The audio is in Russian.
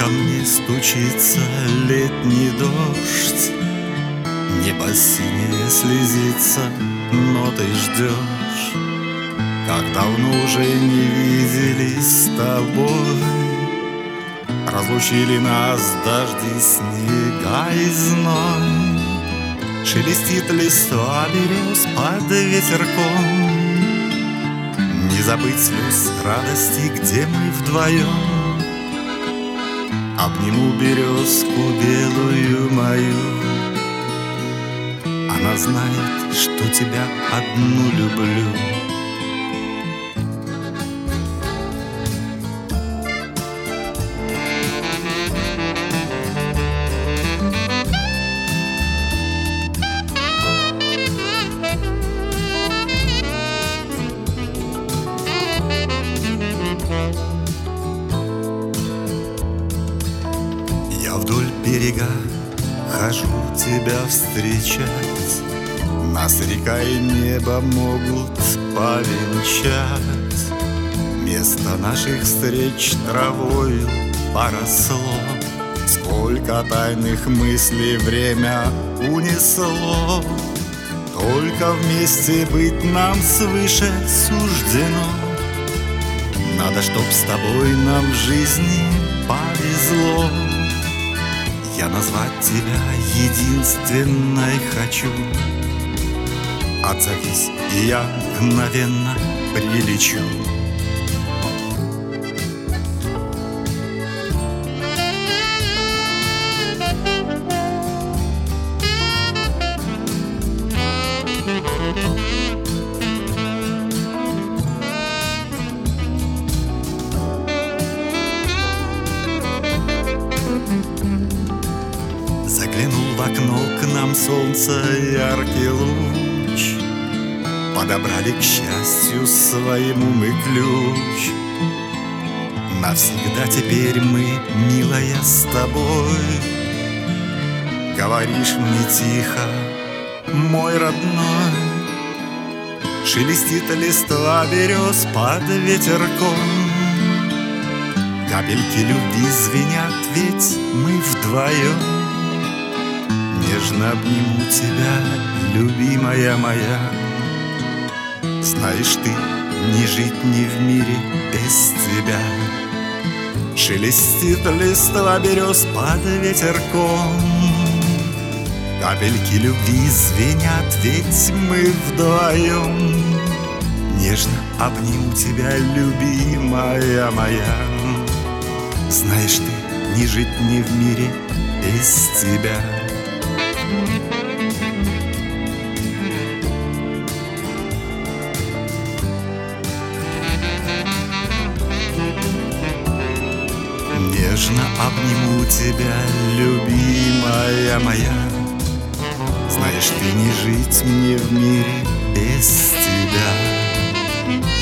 мне стучится летний дождь, небо синее слезится, но ты ждешь. Как давно уже не виделись с тобой, разлучили нас дожди, снега и зной. Шелестит листва берез под ветерком, не забыть слез радости, где мы вдвоем. Обниму березку белую мою, она знает, что тебя одну люблю. Я вдоль берега хожу тебя встречать, нас река и небо могут повенчать. Место наших встреч травою поросло, сколько тайных мыслей время унесло. Только вместе быть нам свыше суждено. Надо, чтоб с тобой нам в жизни повезло. Я назвать тебя единственной хочу. Отзовись, и я мгновенно прилечу. Заглянул в окно к нам солнце яркий луч, подобрали к счастью своему мы ключ. Навсегда теперь мы, милая, с тобой. Говоришь мне тихо, мой родной. Шелестит листва берез под ветерком, капельки любви звенят, ведь мы вдвоем. Нежно обниму тебя, любимая моя. Знаешь, ты не жить ни в мире без тебя. Шелестит листва берез под ветерком, капельки любви звенят, ведь мы вдвоем. Нежно обниму тебя, любимая моя. Знаешь, ты не жить ни в мире без тебя. Нежно обниму тебя, любимая моя. Знаешь, ты не жить мне в мире без тебя.